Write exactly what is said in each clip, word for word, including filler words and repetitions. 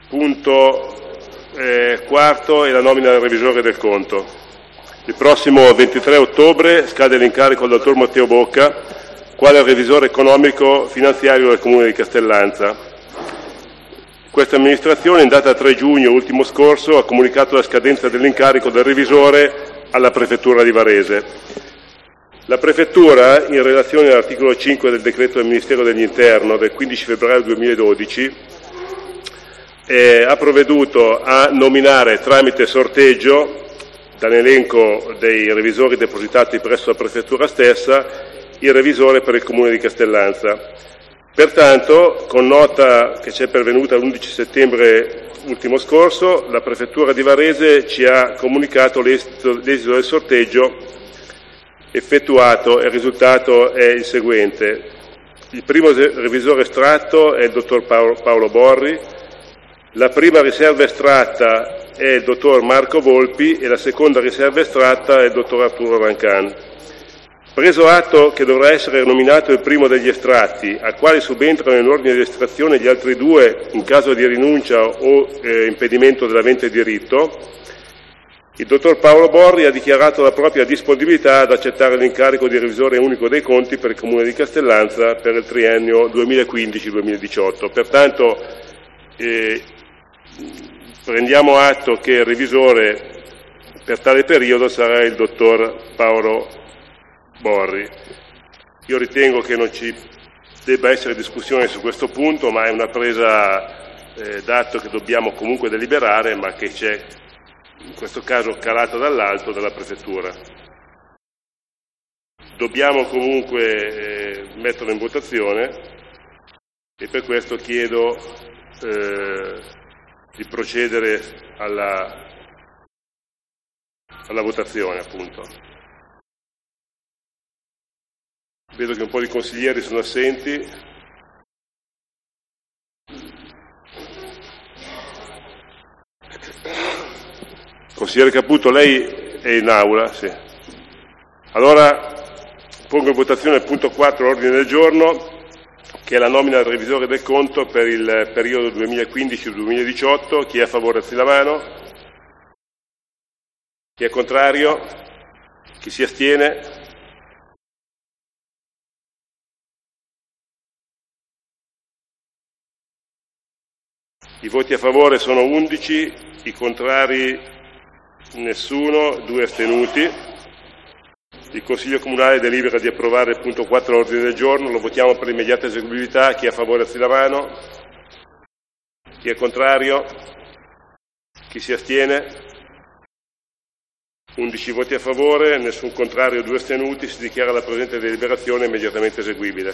Punto eh, quarto è la nomina del revisore del conto. Il prossimo ventitré ottobre scade l'incarico al dottor Matteo Bocca, quale revisore economico finanziario del Comune di Castellanza. Questa amministrazione, in data tre giugno ultimo scorso, ha comunicato la scadenza dell'incarico del revisore alla Prefettura di Varese. La Prefettura, in relazione all'articolo cinque del decreto del Ministero dell'Interno del quindici febbraio duemiladodici, eh, ha provveduto a nominare tramite sorteggio, dall'elenco dei revisori depositati presso la Prefettura stessa, il revisore per il Comune di Castellanza. Pertanto, con nota che ci è pervenuta l'undici settembre ultimo scorso, la Prefettura di Varese ci ha comunicato l'esito, l'esito del sorteggio effettuato e il risultato è il seguente. Il primo revisore estratto è il dottor Paolo, Paolo Borri, la prima riserva estratta è il dottor Marco Volpi e la seconda riserva estratta è il dottor Arturo Rancan. Preso atto che dovrà essere nominato il primo degli estratti, a quali subentrano in ordine di estrazione gli altri due in caso di rinuncia o eh, impedimento dell'avente diritto, il dottor Paolo Borri ha dichiarato la propria disponibilità ad accettare l'incarico di revisore unico dei conti per il Comune di Castellanza per il triennio duemilaquindici duemiladiciotto. Pertanto eh, prendiamo atto che il revisore per tale periodo sarà il dottor Paolo Borri. Io ritengo che non ci debba essere discussione su questo punto, ma è una presa eh, d'atto che dobbiamo comunque deliberare, ma che c'è in questo caso calata dall'alto dalla Prefettura. Dobbiamo comunque eh, metterlo in votazione e per questo chiedo eh, di procedere alla, alla votazione, appunto. Vedo che un po' di consiglieri sono assenti. Consigliere Caputo, lei è in aula? Sì. Allora pongo in votazione il punto quattro ordine del giorno, che è la nomina del revisore del conto per il periodo duemilaquindici duemiladiciotto. Chi è a favore alzi la mano. Chi è contrario? Chi si astiene? I voti a favore sono undici, i contrari nessuno, due astenuti. Il Consiglio Comunale delibera di approvare il punto quattro ordine del giorno, lo votiamo per immediata eseguibilità. Chi è a favore alzi la mano. Chi è contrario? Chi si astiene? undici voti a favore, nessun contrario, due astenuti. Si dichiara la presente deliberazione immediatamente eseguibile.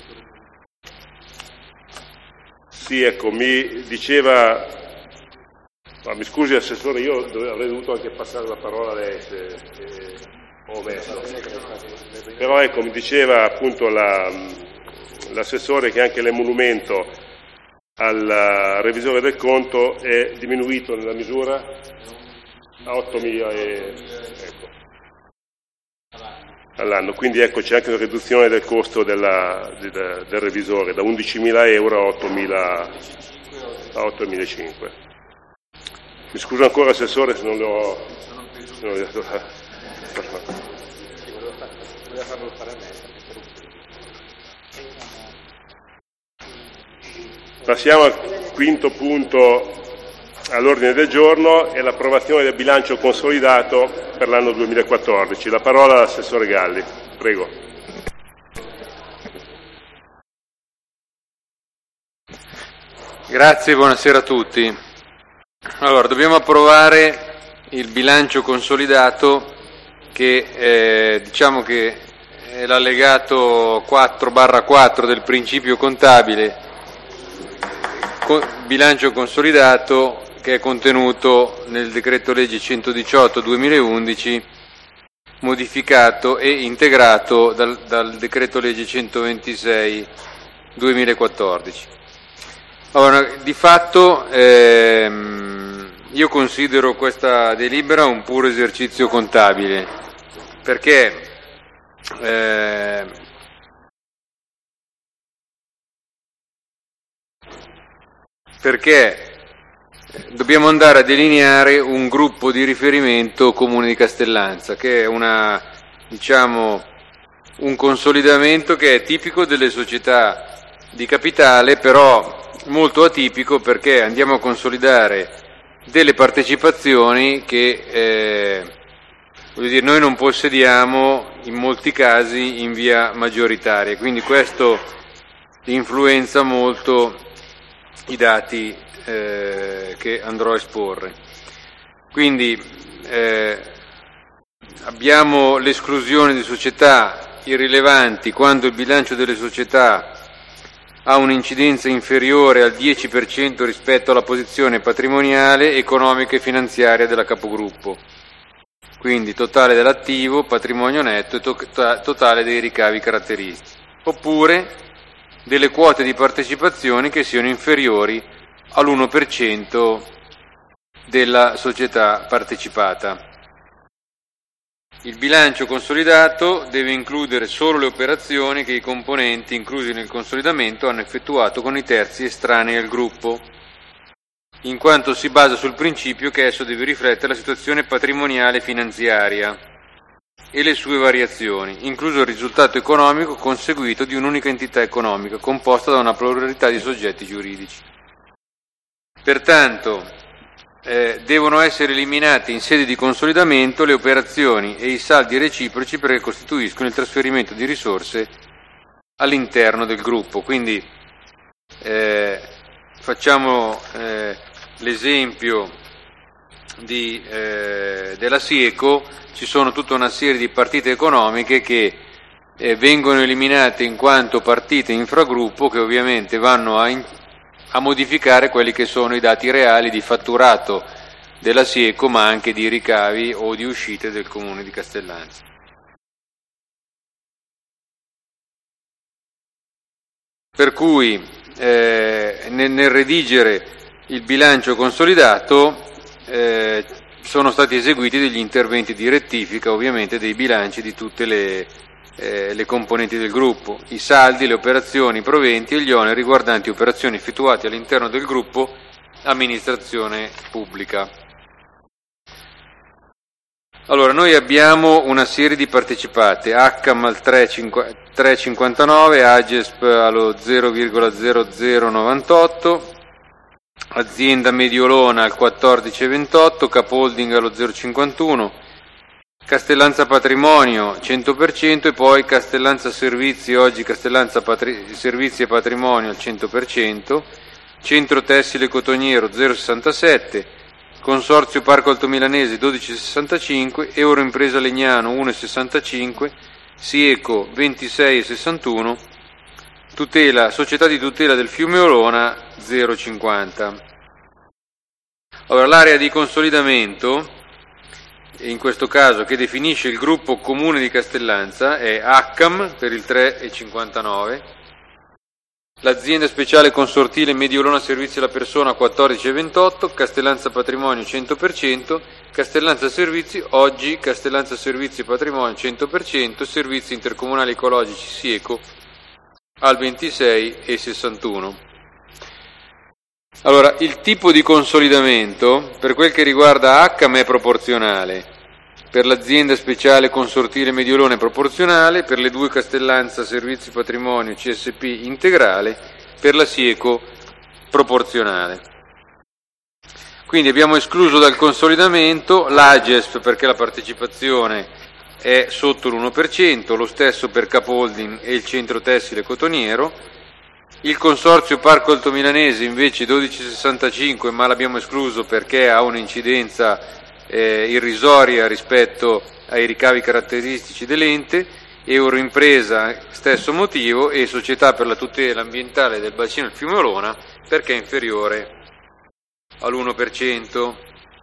Sì, ecco, mi diceva, ma mi scusi Assessore, io avrei dovuto anche passare la parola a lei se, se ho omesso. Però ecco, mi diceva appunto la, l'assessore che anche l'emolumento al revisore del conto è diminuito nella misura a ottomila e, ecco, all'anno, quindi ecco c'è anche una riduzione del costo della, del, del revisore da undicimila euro a ottomilacinquecento. Mi scuso ancora Assessore se non le ho, se non le ho Passiamo al quinto punto all'ordine del giorno, è l'approvazione del bilancio consolidato per l'anno duemilaquattordici. La parola all'Assessore Galli. Prego. Grazie, buonasera a tutti. Allora, dobbiamo approvare il bilancio consolidato che eh, diciamo che è l'allegato quattro barra quattro del principio contabile, bilancio consolidato che è contenuto nel decreto legge centodiciotto duemilaundici, modificato e integrato dal, dal decreto legge centoventisei duemilaquattordici. Allora, di fatto ehm, io considero questa delibera un puro esercizio contabile, perché eh, perché dobbiamo andare a delineare un gruppo di riferimento Comune di Castellanza, che è una, diciamo, un consolidamento che è tipico delle società di capitale, però molto atipico perché andiamo a consolidare delle partecipazioni che eh, voglio dire, noi non possediamo in molti casi in via maggioritaria, quindi questo influenza molto i dati eh, che andrò a esporre. Quindi eh, abbiamo l'esclusione di società irrilevanti quando il bilancio delle società ha un'incidenza inferiore al dieci per cento rispetto alla posizione patrimoniale, economica e finanziaria della capogruppo. Quindi totale dell'attivo, patrimonio netto e to- totale dei ricavi caratteristici. Oppure delle quote di partecipazioni che siano inferiori all'uno per cento della società partecipata. Il bilancio consolidato deve includere solo le operazioni che i componenti inclusi nel consolidamento hanno effettuato con i terzi estranei al gruppo, in quanto si basa sul principio che esso deve riflettere la situazione patrimoniale e finanziaria e le sue variazioni, incluso il risultato economico conseguito di un'unica entità economica, composta da una pluralità di soggetti giuridici. Pertanto, eh, devono essere eliminate in sede di consolidamento le operazioni e i saldi reciproci perché costituiscono il trasferimento di risorse all'interno del gruppo. Quindi eh, facciamo eh, l'esempio di, eh, della Sieco. Ci sono tutta una serie di partite economiche che eh, vengono eliminate in quanto partite infragruppo, che ovviamente vanno a, in, a modificare quelli che sono i dati reali di fatturato della Sieco, ma anche di ricavi o di uscite del Comune di Castellanza. Per cui eh, nel, nel redigere il bilancio consolidato eh, sono stati eseguiti degli interventi di rettifica, ovviamente, dei bilanci di tutte le, eh, le componenti del gruppo, i saldi, le operazioni, i proventi e gli oneri riguardanti operazioni effettuate all'interno del gruppo amministrazione pubblica. Allora, noi abbiamo una serie di partecipate, Accam al tre virgola cinquantanove, Agesp allo zero virgola zero zero novantotto, Azienda Mediolona al quattordici virgola ventotto, Capolding allo zero virgola cinquantuno, Castellanza Patrimonio cento per cento e poi Castellanza Servizi, oggi Castellanza Patri- Servizi e Patrimonio al cento per cento, Centro Tessile Cotoniero zero virgola sessantasette, Consorzio Parco Alto Milanese dodici virgola sessantacinque, Euroimpresa Legnano uno virgola sessantacinque, Sieco ventisei virgola sessantuno, Tutela, Società di Tutela del Fiume Olona zero virgola cinquanta. Allora, l'area di consolidamento, in questo caso che definisce il gruppo Comune di Castellanza, è Accam per il tre virgola cinquantanove, l'Azienda Speciale Consortile Mediolona Servizi alla Persona quattordici virgola ventotto, Castellanza Patrimonio cento per cento, Castellanza Servizi, oggi Castellanza Servizi e Patrimonio cento per cento, Servizi Intercomunali Ecologici Sieco al ventisei virgola sessantuno. Allora, il tipo di consolidamento per quel che riguarda Accam è proporzionale, per l'azienda speciale consortile Mediolona è proporzionale, per le due Castellanza Servizi Patrimonio C S P integrale, per la Sieco proporzionale. Quindi abbiamo escluso dal consolidamento l'Agesp perché la partecipazione è sotto l'uno per cento, lo stesso per Capolding e il Centro Tessile Cotoniero. Il Consorzio Parco Alto Milanese invece dodici virgola sessantacinque, ma l'abbiamo escluso perché ha un'incidenza eh, irrisoria rispetto ai ricavi caratteristici dell'ente. Euroimpresa stesso motivo, e Società per la Tutela Ambientale del Bacino del Fiume Olona perché è inferiore all'uno per cento.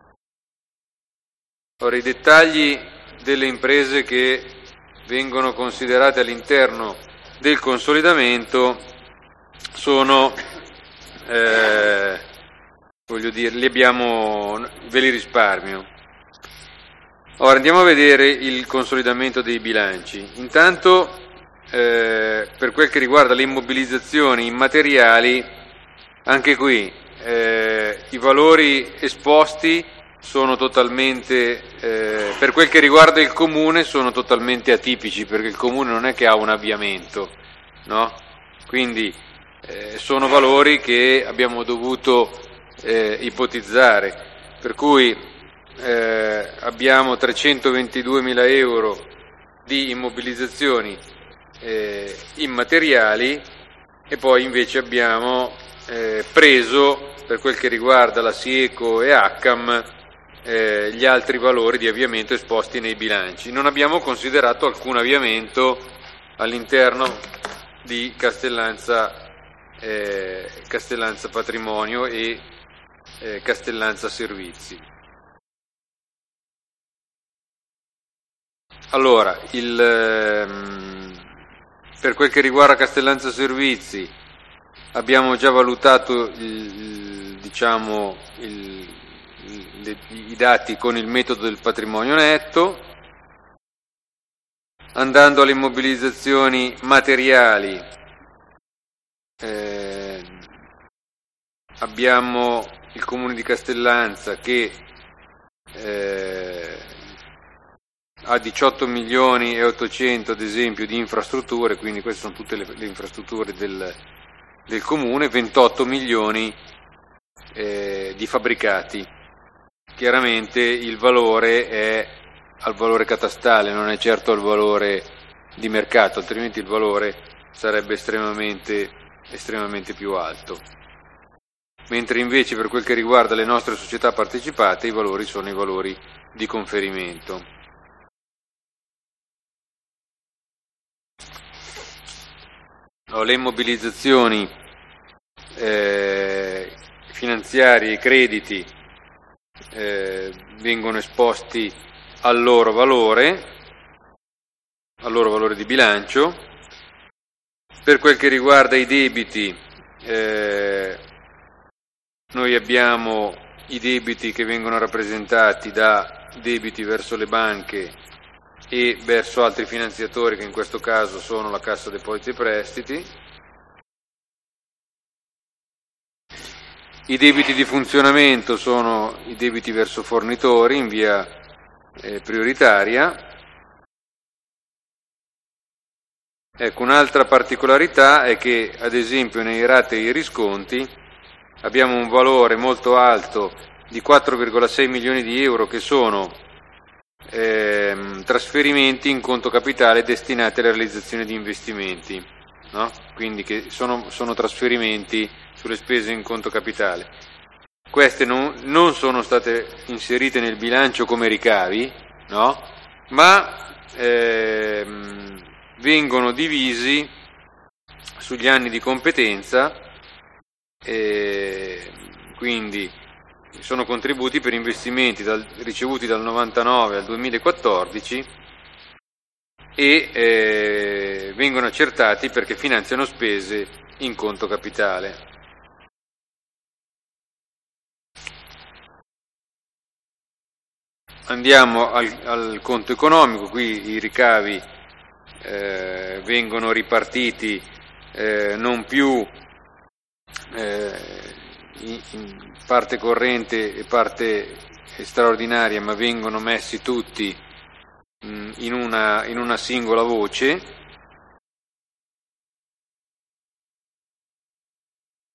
Ora, i dettagli delle imprese che vengono considerate all'interno del consolidamento sono, eh, voglio dire, li abbiamo, ve li risparmio. Ora andiamo a vedere il consolidamento dei bilanci. Intanto, eh, per quel che riguarda le immobilizzazioni immateriali, anche qui eh, i valori esposti sono totalmente, eh, per quel che riguarda il comune, sono totalmente atipici, perché il comune non è che ha un avviamento, no? Quindi eh, sono valori che abbiamo dovuto eh, ipotizzare, per cui eh, abbiamo trecentoventiduemila euro di immobilizzazioni eh, immateriali e poi invece abbiamo eh, preso, per quel che riguarda la SIECO e ACAM, Eh, gli altri valori di avviamento esposti nei bilanci. Non abbiamo considerato alcun avviamento all'interno di Castellanza, eh, Castellanza Patrimonio e eh, Castellanza Servizi. Allora, il, ehm, per quel che riguarda Castellanza Servizi abbiamo già valutato il, il, diciamo, il i dati con il metodo del patrimonio netto. Andando alle immobilizzazioni materiali, eh, abbiamo il Comune di Castellanza che eh, ha diciotto milioni e ottocento ad esempio di infrastrutture, quindi queste sono tutte le, le infrastrutture del, del Comune, ventotto milioni eh, di fabbricati. Chiaramente il valore è al valore catastale, non è certo al valore di mercato, altrimenti il valore sarebbe estremamente, estremamente più alto. Mentre invece per quel che riguarda le nostre società partecipate i valori sono i valori di conferimento. No, le immobilizzazioni eh, finanziarie e crediti Eh, vengono esposti al loro valore, al loro valore di bilancio. Per quel che riguarda i debiti, eh, noi abbiamo i debiti che vengono rappresentati da debiti verso le banche e verso altri finanziatori, che in questo caso sono la Cassa Depositi e Prestiti. I debiti di funzionamento sono i debiti verso fornitori in via eh, prioritaria. Ecco, un'altra particolarità è che, ad esempio, nei ratei e risconti abbiamo un valore molto alto di quattro virgola sei milioni di euro che sono eh, trasferimenti in conto capitale destinati alla realizzazione di investimenti, no? Quindi che sono, sono trasferimenti sulle spese in conto capitale. Queste non, non sono state inserite nel bilancio come ricavi, no? Ma ehm, vengono divisi sugli anni di competenza, e quindi sono contributi per investimenti dal, ricevuti dal novantanove al duemilaquattordici e eh, vengono accertati perché finanziano spese in conto capitale. Andiamo al, al conto economico. Qui i ricavi eh, vengono ripartiti eh, non più eh, in, in parte corrente e parte straordinaria, ma vengono messi tutti mh, in, una, in una singola voce.